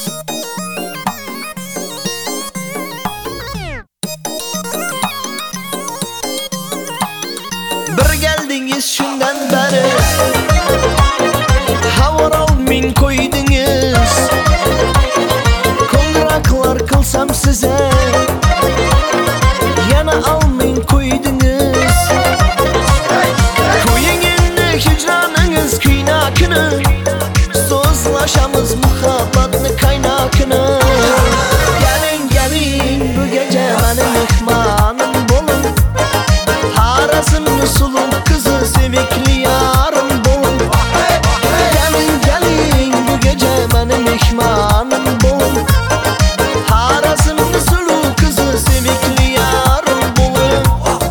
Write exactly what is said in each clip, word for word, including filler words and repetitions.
Bir geldiniz şundan beri Havar almin koydunuz Konraklar kılsam size Yana almin koydunuz Koyun indi hicranınız kıynakını Sozlaşamız muhabbatlı kaynakını Gelin gelin bu gece benim mehmanım bolun Harasın usulun kızı sevikli yarım bolun Gelin gelin bu gece benim mehmanım bolun Harasın usulun kızı sevikli yarım bolun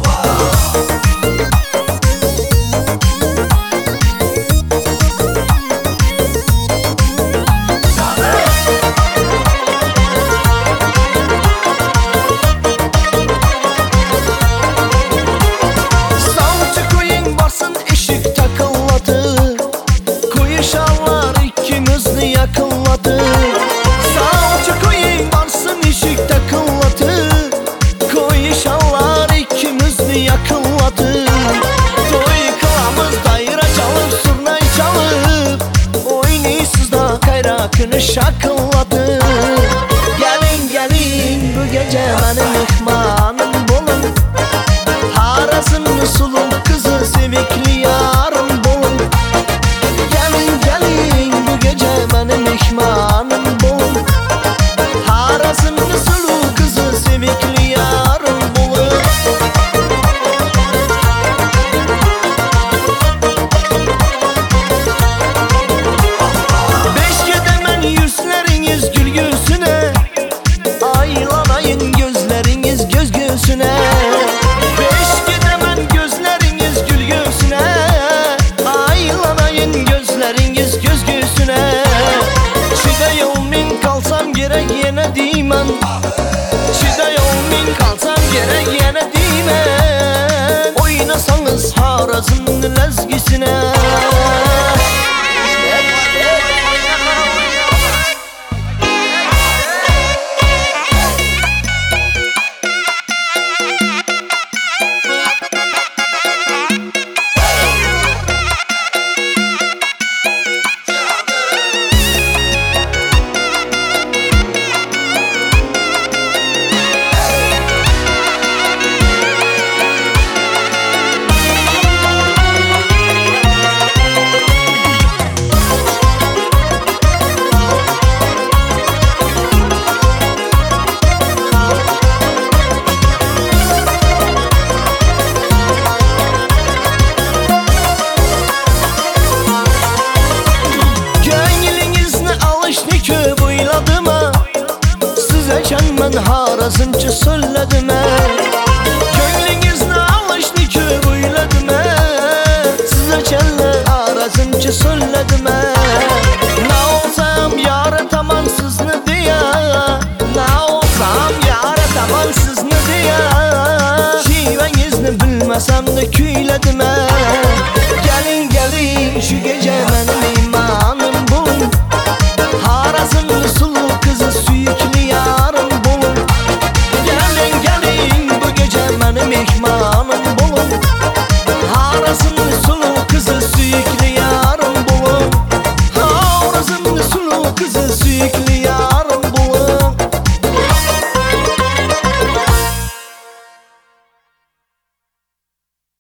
Yakınladı Salça koyun varsın ışık takılladı Koyuşanlar ikimizni yakınladı Toy kılamız dayıra çalıp surnay çalıp Oynuysuz da kayrakını şakılladı Gelin gelin bu gece benim mehmanım bolun Harasın usulun kızı sevikli yarım bolun Gelin gelin bu gece benim mehmanım bolun Harasın usulü kızı sevikli yarım bolun Beşke demen yüzleriniz gülgüsüne Aylanayın gözleriniz göz göğsüne Beşke demen gözleriniz gülgüsüne Aylanayın gözleriniz göz göğsüne Çide yolmin kalsam gerek yine dimen Çide yolmin kalsam gerek yine dimen Oynasanız Harazın lezgisine Ben Harazınca söyledim Gönlünüzle alıştı ki buyladım Size kelle Harazınca söyledim Ne olsam yara tamansız ne diye Ne olsam yara tamansız ne diye Şivenizni bilmesem de küyledim Gelin gelin şu gece benim imanım bulun Harazın usulü kızı süyüklü yarım bolun Gelin gelin bu gece benim mehmanım bolun Harazın usulü kızı süyüklü yarım bolun Harazın usulü kızı süyüklü